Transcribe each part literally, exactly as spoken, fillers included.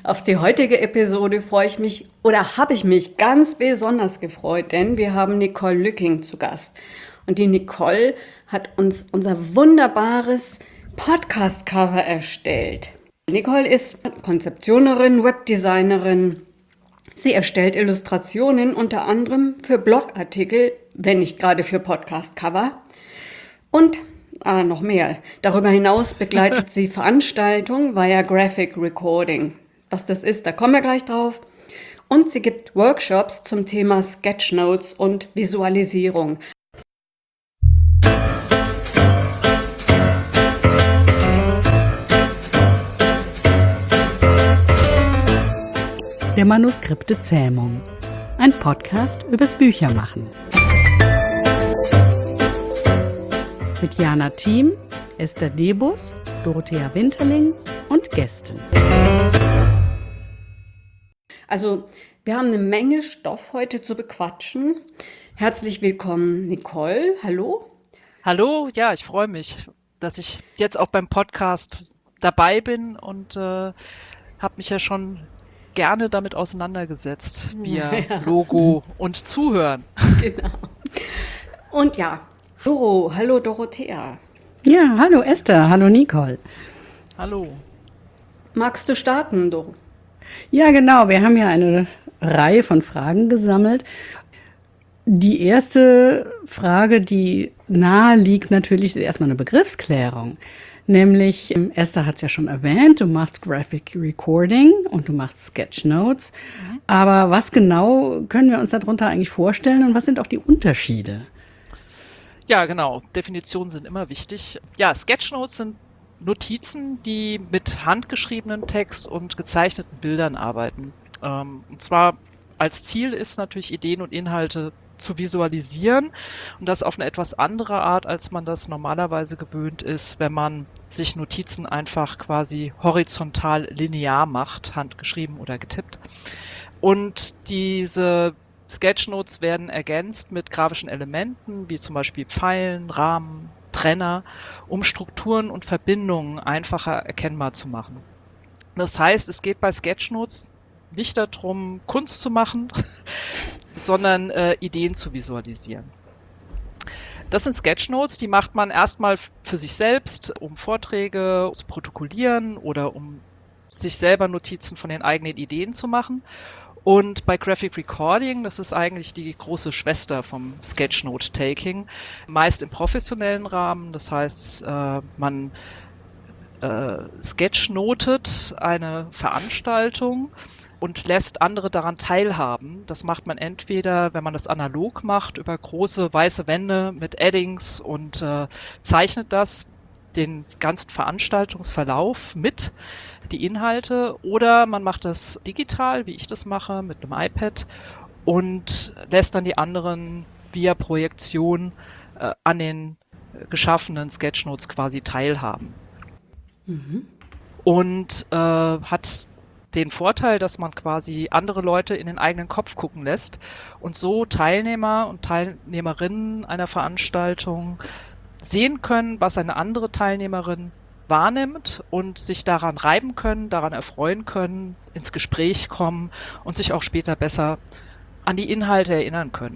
Auf die heutige Episode freue ich mich oder habe ich mich ganz besonders gefreut, denn wir haben Nicole Lücking zu Gast. Und die Nicole hat uns unser wunderbares Podcast-Cover erstellt. Nicole ist Konzeptionerin, Webdesignerin. Sie erstellt Illustrationen unter anderem für Blogartikel, wenn nicht gerade für Podcast-Cover. Und ah, noch mehr. Darüber hinaus begleitet sie Veranstaltungen via Graphic Recording. Was das ist, da kommen wir gleich drauf. Und sie gibt Workshops zum Thema Sketchnotes und Visualisierung. Der Manuskripte Zähmung. Ein Podcast übers Büchermachen. Mit Jana Thiem, Esther Debus, Dorothea Winterling und Gästen. Also, wir haben eine Menge Stoff heute zu bequatschen. Herzlich willkommen, Nicole. Hallo. Hallo, ja, ich freue mich, dass ich jetzt auch beim Podcast dabei bin und äh, habe mich ja schon gerne damit auseinandergesetzt, via ja. Logo und Zuhören. Genau. Und ja, Doro, hallo Dorothea. Ja, hallo Esther, hallo Nicole. Hallo. Magst du starten, Doro? Ja, genau, wir haben ja eine Reihe von Fragen gesammelt. Die erste Frage, die nahe liegt, natürlich ist erstmal eine Begriffsklärung. Nämlich, Esther hat es ja schon erwähnt, du machst Graphic Recording und du machst Sketchnotes. Mhm. Aber was genau können wir uns darunter eigentlich vorstellen und was sind auch die Unterschiede? Ja, genau. Definitionen sind immer wichtig. Ja, Sketchnotes sind Notizen, die mit handgeschriebenem Text und gezeichneten Bildern arbeiten. Ähm, und zwar als Ziel ist natürlich, Ideen und Inhalte zu visualisieren und das auf eine etwas andere Art, als man das normalerweise gewöhnt ist, wenn man sich Notizen einfach quasi horizontal linear macht, handgeschrieben oder getippt. Und diese Sketchnotes werden ergänzt mit grafischen Elementen, wie zum Beispiel Pfeilen, Rahmen, Trenner, um Strukturen und Verbindungen einfacher erkennbar zu machen. Das heißt, es geht bei Sketchnotes nicht darum, Kunst zu machen, sondern äh, Ideen zu visualisieren. Das sind Sketchnotes, die macht man erstmal für sich selbst, um Vorträge zu protokollieren oder um sich selber Notizen von den eigenen Ideen zu machen. Und bei Graphic Recording, das ist eigentlich die große Schwester vom Sketchnote-Taking, meist im professionellen Rahmen. Das heißt, äh, man äh, sketchnotet eine Veranstaltung und lässt andere daran teilhaben. Das macht man entweder, wenn man das analog macht, über große weiße Wände mit Addings und äh, zeichnet das, den ganzen Veranstaltungsverlauf mit, die Inhalte, oder man macht das digital, wie ich das mache, mit einem iPad und lässt dann die anderen via Projektion äh, an den geschaffenen Sketchnotes quasi teilhaben. Mhm. Und äh, hat den Vorteil, dass man quasi andere Leute in den eigenen Kopf gucken lässt und so Teilnehmer und Teilnehmerinnen einer Veranstaltung sehen können, was eine andere Teilnehmerin wahrnimmt und sich daran reiben können, daran erfreuen können, ins Gespräch kommen und sich auch später besser an die Inhalte erinnern können.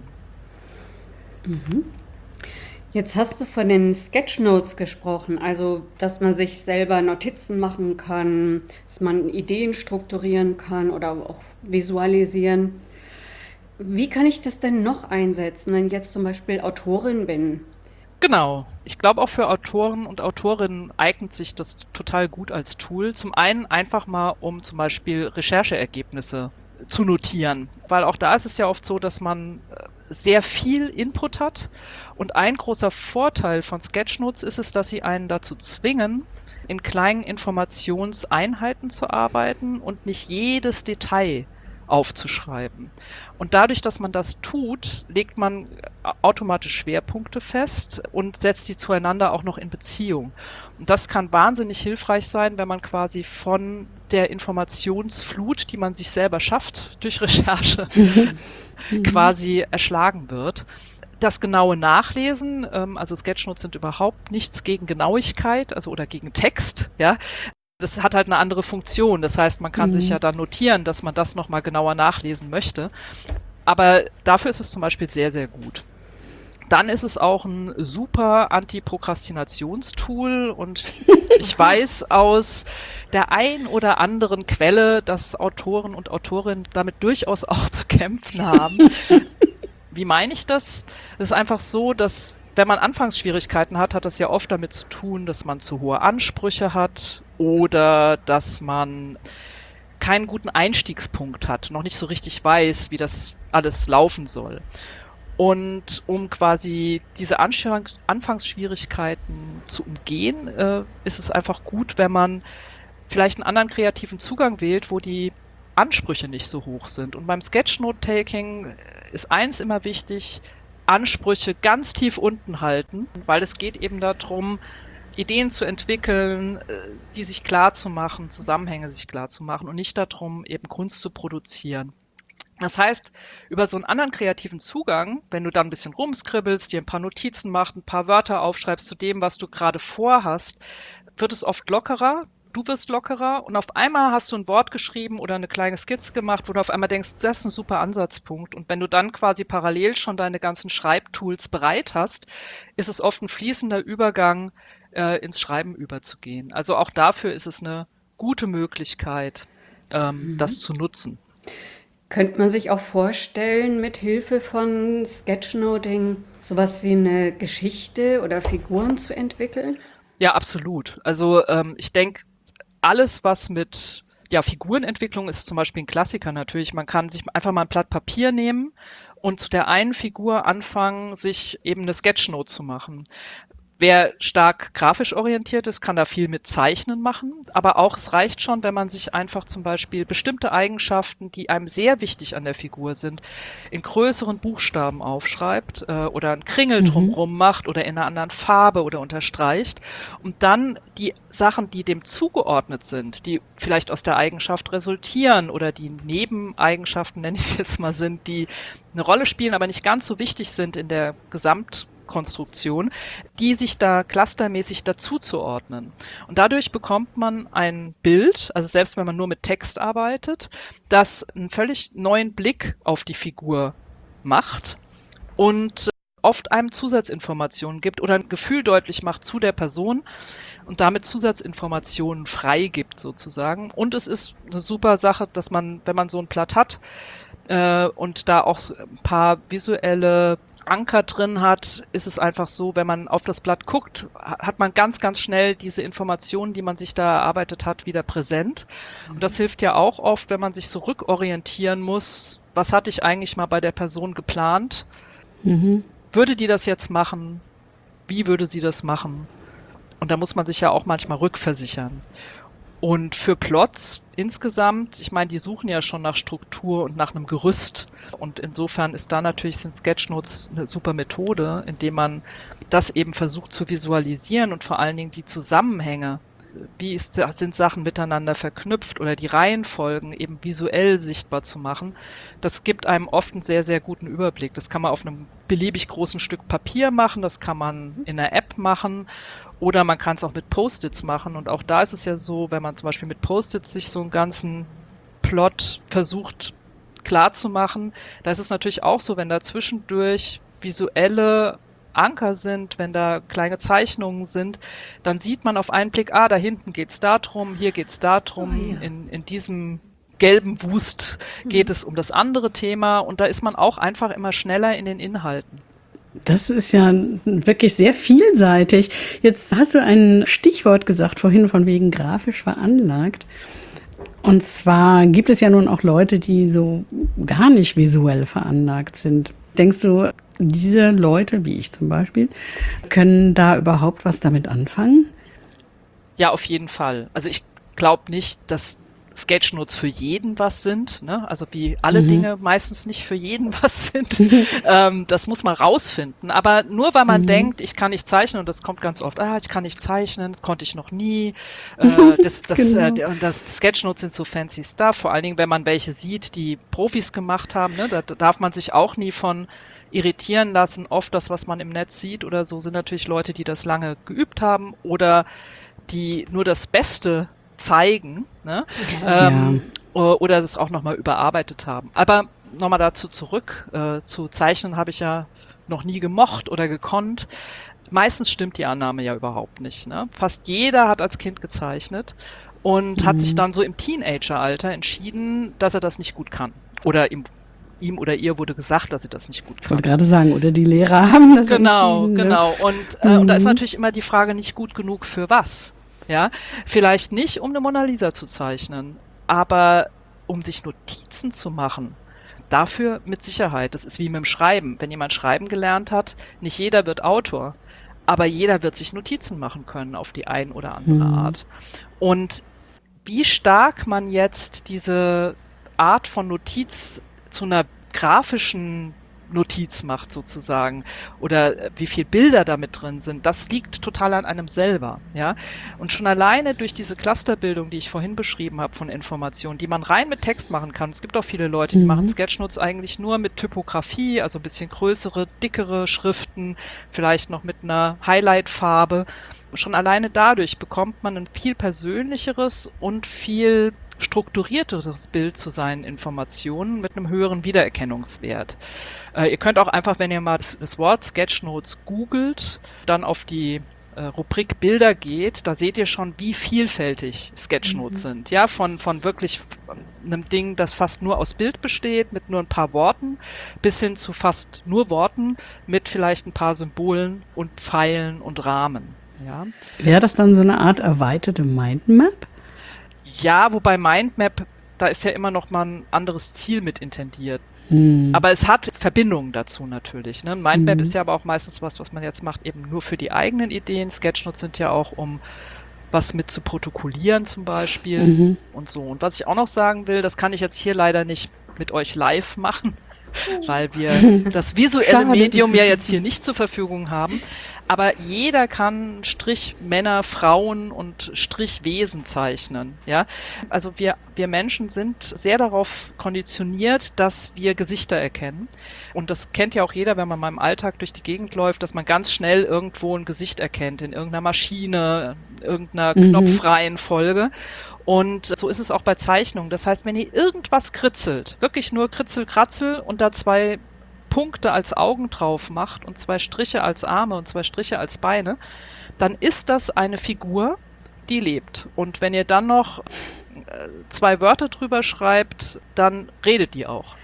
Mhm. Jetzt hast du von den Sketchnotes gesprochen, also dass man sich selber Notizen machen kann, dass man Ideen strukturieren kann oder auch visualisieren. Wie kann ich das denn noch einsetzen, wenn ich jetzt zum Beispiel Autorin bin? Genau. Ich glaube, auch für Autoren und Autorinnen eignet sich das total gut als Tool. Zum einen einfach mal, um zum Beispiel Rechercheergebnisse zu notieren, weil auch da ist es ja oft so, dass man sehr viel Input hat und ein großer Vorteil von Sketchnotes ist es, dass sie einen dazu zwingen, in kleinen Informationseinheiten zu arbeiten und nicht jedes Detail aufzuschreiben. Und dadurch, dass man das tut, legt man automatisch Schwerpunkte fest und setzt die zueinander auch noch in Beziehung. Und das kann wahnsinnig hilfreich sein, wenn man quasi von der Informationsflut, die man sich selber schafft durch Recherche, quasi erschlagen wird. Das genaue Nachlesen, ähm, also Sketchnotes sind überhaupt nichts gegen Genauigkeit, also oder gegen Text, ja. Das hat halt eine andere Funktion. Das heißt, man kann Mhm. sich ja dann notieren, dass man das nochmal genauer nachlesen möchte. Aber dafür ist es zum Beispiel sehr, sehr gut. Dann ist es auch ein super Anti-Prokrastinationstool und ich weiß aus der ein oder anderen Quelle, dass Autoren und Autorinnen damit durchaus auch zu kämpfen haben. Wie meine ich das? Es ist einfach so, dass wenn man Anfangsschwierigkeiten hat, hat das ja oft damit zu tun, dass man zu hohe Ansprüche hat oder dass man keinen guten Einstiegspunkt hat, noch nicht so richtig weiß, wie das alles laufen soll. Und um quasi diese Anschw- Anfangsschwierigkeiten zu umgehen, äh, ist es einfach gut, wenn man vielleicht einen anderen kreativen Zugang wählt, wo die Ansprüche nicht so hoch sind. Und beim Sketchnote-Taking ist eins immer wichtig: Ansprüche ganz tief unten halten, weil es geht eben darum, Ideen zu entwickeln, die sich klar zu machen, Zusammenhänge sich klar zu machen und nicht darum, eben Kunst zu produzieren. Das heißt, über so einen anderen kreativen Zugang, wenn du dann ein bisschen rumskribbelst, dir ein paar Notizen machst, ein paar Wörter aufschreibst zu dem, was du gerade vorhast, wird es oft lockerer. Du wirst lockerer und auf einmal hast du ein Wort geschrieben oder eine kleine Skizze gemacht, wo du auf einmal denkst, das ist ein super Ansatzpunkt. Und wenn du dann quasi parallel schon deine ganzen Schreibtools bereit hast, ist es oft ein fließender Übergang, äh, ins Schreiben überzugehen. Also auch dafür ist es eine gute Möglichkeit, ähm, das zu nutzen. Könnte man sich auch vorstellen, mit Hilfe von Sketchnoting sowas wie eine Geschichte oder Figuren zu entwickeln? Ja, absolut. Also ähm, ich denke, alles, was mit ja, Figurenentwicklung ist zum Beispiel ein Klassiker natürlich. Man kann sich einfach mal ein Blatt Papier nehmen und zu der einen Figur anfangen, sich eben eine Sketchnote zu machen. Wer stark grafisch orientiert ist, kann da viel mit Zeichnen machen, aber auch es reicht schon, wenn man sich einfach zum Beispiel bestimmte Eigenschaften, die einem sehr wichtig an der Figur sind, in größeren Buchstaben aufschreibt äh, oder einen Kringel drumherum macht oder in einer anderen Farbe oder unterstreicht und dann die Sachen, die dem zugeordnet sind, die vielleicht aus der Eigenschaft resultieren oder die Nebeneigenschaften, nenne ich es jetzt mal, sind, die eine Rolle spielen, aber nicht ganz so wichtig sind in der Gesamt Konstruktion, die sich da clustermäßig dazu zu ordnen. Und dadurch bekommt man ein Bild, also selbst wenn man nur mit Text arbeitet, das einen völlig neuen Blick auf die Figur macht und oft einem Zusatzinformationen gibt oder ein Gefühl deutlich macht zu der Person und damit Zusatzinformationen freigibt sozusagen. Und es ist eine super Sache, dass man, wenn man so ein Blatt hat äh, und da auch ein paar visuelle Anker drin hat, ist es einfach so, wenn man auf das Blatt guckt, hat man ganz, ganz schnell diese Informationen, die man sich da erarbeitet hat, wieder präsent. Und das hilft ja auch oft, wenn man sich so rückorientieren muss, was hatte ich eigentlich mal bei der Person geplant? Mhm. Würde die das jetzt machen? Wie würde sie das machen? Und da muss man sich ja auch manchmal rückversichern. Und für Plots insgesamt, ich meine, die suchen ja schon nach Struktur und nach einem Gerüst. Und insofern ist da natürlich, sind Sketchnotes eine super Methode, indem man das eben versucht zu visualisieren und vor allen Dingen die Zusammenhänge, wie ist, sind Sachen miteinander verknüpft oder die Reihenfolgen eben visuell sichtbar zu machen. Das gibt einem oft einen sehr, sehr guten Überblick. Das kann man auf einem beliebig großen Stück Papier machen, das kann man in einer App machen. Oder man kann es auch mit Post-its machen. Und auch da ist es ja so, wenn man zum Beispiel mit Post-its sich so einen ganzen Plot versucht klar zu machen, da ist es natürlich auch so, wenn da zwischendurch visuelle Anker sind, wenn da kleine Zeichnungen sind, dann sieht man auf einen Blick, ah, da hinten geht es darum, hier geht es darum, Oh, ja. in, in diesem gelben Wust geht es um das andere Thema. Und da ist man auch einfach immer schneller in den Inhalten. Das ist ja wirklich sehr vielseitig. Jetzt hast du ein Stichwort gesagt vorhin von wegen grafisch veranlagt. Und zwar gibt es ja nun auch Leute, die so gar nicht visuell veranlagt sind. Denkst du, diese Leute, wie ich zum Beispiel, können da überhaupt was damit anfangen? Ja, auf jeden Fall. Also ich glaube nicht, dass Sketchnotes für jeden was sind, ne? Also wie alle mhm. Dinge meistens nicht für jeden was sind. ähm, das muss man rausfinden. Aber nur weil man mhm. denkt, ich kann nicht zeichnen, und das kommt ganz oft, ah, ich kann nicht zeichnen, das konnte ich noch nie. Äh, das, das, genau. äh, das Sketchnotes sind so fancy stuff, vor allen Dingen, wenn man welche sieht, die Profis gemacht haben, ne? Da, da darf man sich auch nie von irritieren lassen. Oft das, was man im Netz sieht oder so, sind natürlich Leute, die das lange geübt haben oder die nur das Beste zeigen, ne? Ja. Ähm, oder das auch nochmal überarbeitet haben. Aber nochmal dazu zurück, äh, zu Zeichnen habe ich ja noch nie gemocht oder gekonnt. Meistens stimmt die Annahme ja überhaupt nicht. Ne? Fast jeder hat als Kind gezeichnet und mhm. hat sich dann so im Teenageralter entschieden, dass er das nicht gut kann. Oder ihm, ihm oder ihr wurde gesagt, dass sie das nicht gut kann. Ich wollte gerade sagen, oder die Lehrer haben das genau, entschieden. Genau, ne? genau. Und, äh, mhm. und da ist natürlich immer die Frage, nicht gut genug für was? Ja, vielleicht nicht, um eine Mona Lisa zu zeichnen, aber um sich Notizen zu machen. Dafür mit Sicherheit. Das ist wie mit dem Schreiben. Wenn jemand Schreiben gelernt hat, nicht jeder wird Autor, aber jeder wird sich Notizen machen können auf die ein oder andere mhm. Art. Und wie stark man jetzt diese Art von Notiz zu einer grafischen Notiz macht sozusagen oder wie viel Bilder damit drin sind, das liegt total an einem selber, ja. Und schon alleine durch diese Clusterbildung, die ich vorhin beschrieben habe von Informationen, die man rein mit Text machen kann. Es gibt auch viele Leute, die mhm. machen Sketchnotes eigentlich nur mit Typografie, also ein bisschen größere, dickere Schriften, vielleicht noch mit einer Highlight-Farbe. Schon alleine dadurch bekommt man ein viel persönlicheres und viel strukturierteres Bild zu seinen Informationen mit einem höheren Wiedererkennungswert. Äh, ihr könnt auch einfach, wenn ihr mal das, das Wort Sketchnotes googelt, dann auf die äh, Rubrik Bilder geht, da seht ihr schon, wie vielfältig Sketchnotes mhm. sind. Ja, von, von wirklich einem Ding, das fast nur aus Bild besteht, mit nur ein paar Worten, bis hin zu fast nur Worten, mit vielleicht ein paar Symbolen und Pfeilen und Rahmen. Ja. Wäre das dann so eine Art erweiterte Mindmap? Ja, wobei Mindmap, da ist ja immer noch mal ein anderes Ziel mit intendiert. Hm. Aber es hat Verbindungen dazu natürlich. Ne? Mindmap hm. ist ja aber auch meistens was, was man jetzt macht, eben nur für die eigenen Ideen. Sketchnotes sind ja auch, um was mit zu protokollieren zum Beispiel mhm. und so. Und was ich auch noch sagen will, das kann ich jetzt hier leider nicht mit euch live machen, weil wir das visuelle Schade. Medium ja jetzt hier nicht zur Verfügung haben. Aber jeder kann Strich Männer, Frauen und Strichwesen zeichnen. Ja? Also wir, wir Menschen sind sehr darauf konditioniert, dass wir Gesichter erkennen. Und das kennt ja auch jeder, wenn man mal im Alltag durch die Gegend läuft, dass man ganz schnell irgendwo ein Gesicht erkennt, in irgendeiner Maschine, irgendeiner mhm. Knopfreihenfolge. Und so ist es auch bei Zeichnungen. Das heißt, wenn ihr irgendwas kritzelt, wirklich nur Kritzel, Kratzel und da zwei Punkte als Augen drauf macht und zwei Striche als Arme und zwei Striche als Beine, dann ist das eine Figur, die lebt. Und wenn ihr dann noch zwei Wörter drüber schreibt, dann redet die auch.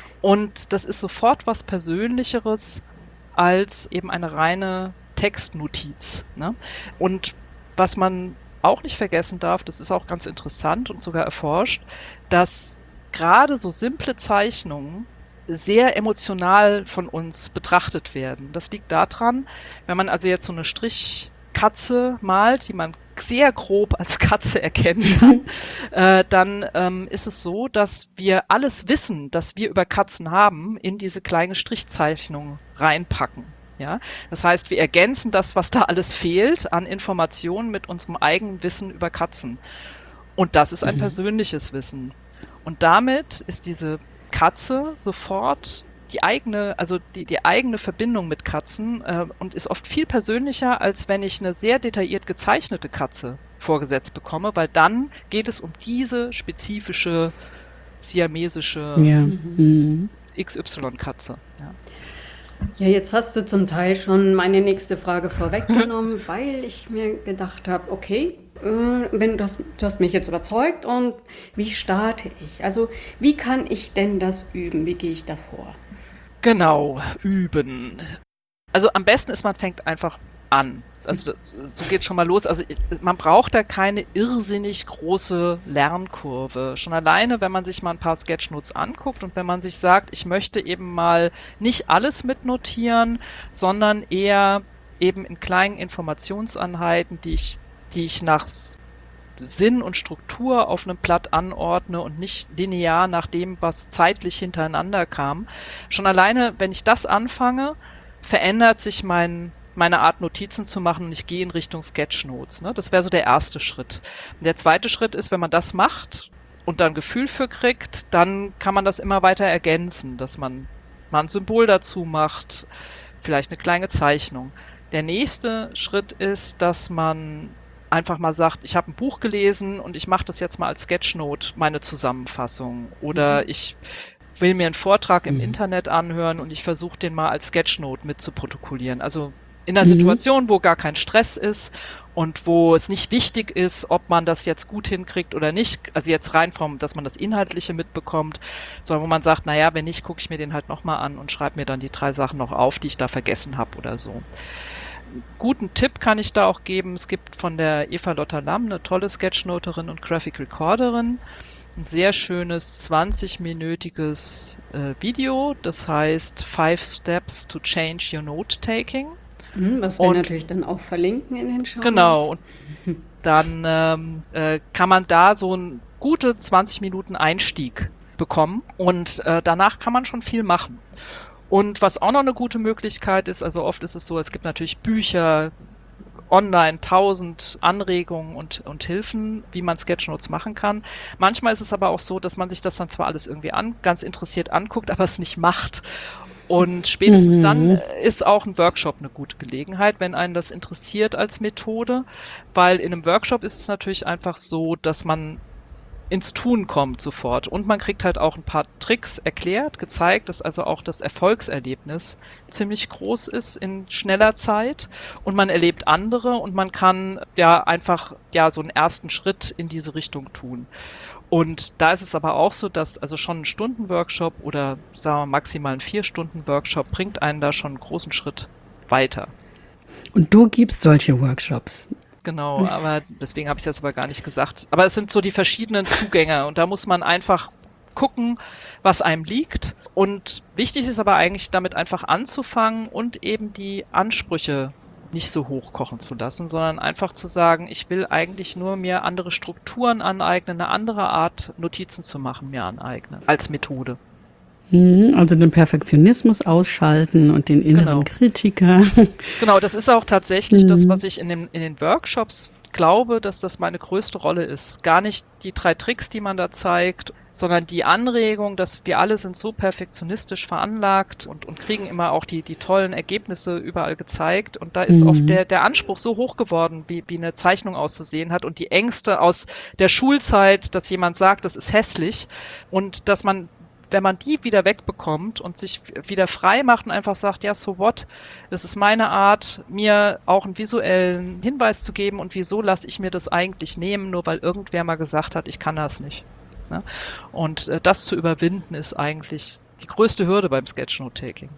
Und das ist sofort was Persönlicheres als eben eine reine Textnotiz. Ne? Und was man auch nicht vergessen darf, das ist auch ganz interessant und sogar erforscht, dass gerade so simple Zeichnungen sehr emotional von uns betrachtet werden. Das liegt daran, wenn man also jetzt so eine Strichkatze malt, die man sehr grob als Katze erkennen kann, äh, dann ähm, ist es so, dass wir alles Wissen, das wir über Katzen haben, in diese kleine Strichzeichnung reinpacken. Ja? Das heißt, wir ergänzen das, was da alles fehlt an Informationen mit unserem eigenen Wissen über Katzen. Und das ist ein mhm. persönliches Wissen. Und damit ist diese Katze sofort die eigene, also die, die eigene Verbindung mit Katzen äh, und ist oft viel persönlicher, als wenn ich eine sehr detailliert gezeichnete Katze vorgesetzt bekomme, weil dann geht es um diese spezifische siamesische ja. mhm. X Y-Katze. Ja. Ja, jetzt hast du zum Teil schon meine nächste Frage vorweggenommen, weil ich mir gedacht habe, okay, wenn du, hast, du hast mich jetzt überzeugt und wie starte ich? Also wie kann ich denn das üben? Wie gehe ich da vor? Genau, üben. Also am besten ist, man fängt einfach an. Also das, so geht schon mal los. Also man braucht da keine irrsinnig große Lernkurve. Schon alleine, wenn man sich mal ein paar Sketchnotes anguckt und wenn man sich sagt, ich möchte eben mal nicht alles mitnotieren, sondern eher eben in kleinen Informationseinheiten, die ich die ich nach Sinn und Struktur auf einem Blatt anordne und nicht linear nach dem, was zeitlich hintereinander kam. Schon alleine, wenn ich das anfange, verändert sich mein, meine Art, Notizen zu machen und ich gehe in Richtung Sketchnotes. Ne? Das wäre so der erste Schritt. Und der zweite Schritt ist, wenn man das macht und da ein Gefühl für kriegt, dann kann man das immer weiter ergänzen, dass man mal ein Symbol dazu macht, vielleicht eine kleine Zeichnung. Der nächste Schritt ist, dass man einfach mal sagt, ich habe ein Buch gelesen und ich mache das jetzt mal als Sketchnote, meine Zusammenfassung. Oder mhm. ich will mir einen Vortrag im mhm. Internet anhören und ich versuche den mal als Sketchnote mit zu protokollieren. Also in einer mhm. Situation, wo gar kein Stress ist und wo es nicht wichtig ist, ob man das jetzt gut hinkriegt oder nicht, also jetzt rein vom, dass man das Inhaltliche mitbekommt, sondern wo man sagt, naja, wenn nicht, gucke ich mir den halt nochmal an und schreibe mir dann die drei Sachen noch auf, die ich da vergessen habe oder so. Einen guten Tipp kann ich da auch geben, es gibt von der Eva Lotta Lamm, eine tolle Sketchnoterin und Graphic Recorderin, ein sehr schönes zwanzig-minütiges äh, Video, das heißt Five Steps to Change Your Note-Taking. Was wir und, natürlich dann auch verlinken in den Shownotes. Genau, und dann ähm, äh, kann man da so einen gute zwanzig Minuten Einstieg bekommen und äh, danach kann man schon viel machen. Und was auch noch eine gute Möglichkeit ist, also oft ist es so, es gibt natürlich Bücher, online tausend Anregungen und, und Hilfen, wie man Sketchnotes machen kann. Manchmal ist es aber auch so, dass man sich das dann zwar alles irgendwie an, ganz interessiert anguckt, aber es nicht macht. Und spätestens mhm. dann ist auch ein Workshop eine gute Gelegenheit, wenn einen das interessiert als Methode, weil in einem Workshop ist es natürlich einfach so, dass man ins Tun kommt sofort und man kriegt halt auch ein paar Tricks erklärt, gezeigt, dass also auch das Erfolgserlebnis ziemlich groß ist in schneller Zeit und man erlebt andere und man kann ja einfach ja so einen ersten Schritt in diese Richtung tun. Und da ist es aber auch so, dass also schon ein Stunden-Workshop oder sagen wir maximal ein Vier-Stunden-Workshop bringt einen da schon einen großen Schritt weiter. Und du gibst solche Workshops? Genau, aber deswegen habe ich das aber gar nicht gesagt. Aber es sind so die verschiedenen Zugänge und da muss man einfach gucken, was einem liegt. Und wichtig ist aber eigentlich damit einfach anzufangen und eben die Ansprüche nicht so hoch kochen zu lassen, sondern einfach zu sagen, ich will eigentlich nur mir andere Strukturen aneignen, eine andere Art Notizen zu machen, mir aneignen, als Methode. Also den Perfektionismus ausschalten und den inneren genau. Kritiker. Genau, das ist auch tatsächlich mhm. das, was ich in den, in den Workshops glaube, dass das meine größte Rolle ist. Gar nicht die drei Tricks, die man da zeigt, sondern die Anregung, dass wir alle sind so perfektionistisch veranlagt und, und kriegen immer auch die, die tollen Ergebnisse überall gezeigt. Und da ist mhm. oft der, der Anspruch so hoch geworden, wie, wie eine Zeichnung auszusehen hat und die Ängste aus der Schulzeit, dass jemand sagt, das ist hässlich und dass man wenn man die wieder wegbekommt und sich wieder frei macht und einfach sagt, ja, so what, das ist meine Art, mir auch einen visuellen Hinweis zu geben und wieso lasse ich mir das eigentlich nehmen, nur weil irgendwer mal gesagt hat, ich kann das nicht. Ne? Und äh, das zu überwinden ist eigentlich die größte Hürde beim Sketchnote-Taking.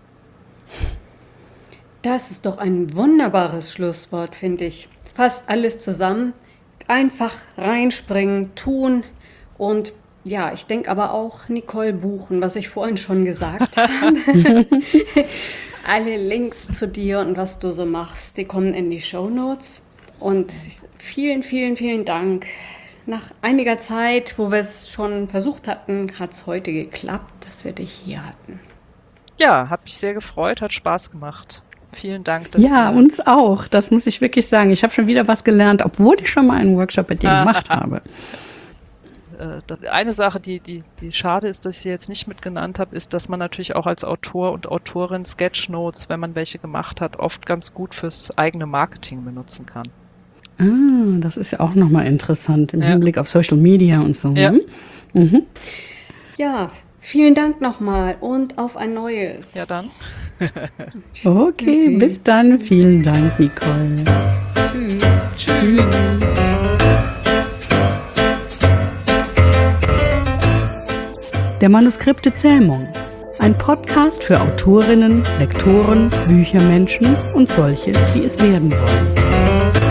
Das ist doch ein wunderbares Schlusswort, finde ich. Fast alles zusammen, einfach reinspringen, tun und ja, ich denke aber auch Nicole buchen, was ich vorhin schon gesagt habe. Alle Links zu dir und was du so machst, die kommen in die Shownotes. Und vielen, vielen, vielen Dank. Nach einiger Zeit, wo wir es schon versucht hatten, hat es heute geklappt, dass wir dich hier hatten. Ja, hat mich sehr gefreut, hat Spaß gemacht. Vielen Dank. Dass ja, uns auch. Das muss ich wirklich sagen. Ich habe schon wieder was gelernt, obwohl ich schon mal einen Workshop mit dir gemacht habe. Eine Sache, die, die, die schade ist, dass ich sie jetzt nicht mit genannt habe, ist, dass man natürlich auch als Autor und Autorin Sketchnotes, wenn man welche gemacht hat, oft ganz gut fürs eigene Marketing benutzen kann. Ah, das ist ja auch nochmal interessant im ja. Hinblick auf Social Media und so. Ja, mhm. ja vielen Dank nochmal und auf ein neues. Ja, dann. okay, okay, bis dann. Vielen Dank, Nicole. Tschüss. Tschüss. Der Manuskripte Zähmung. Ein Podcast für Autorinnen, Lektoren, Büchermenschen und solche, die es werden wollen.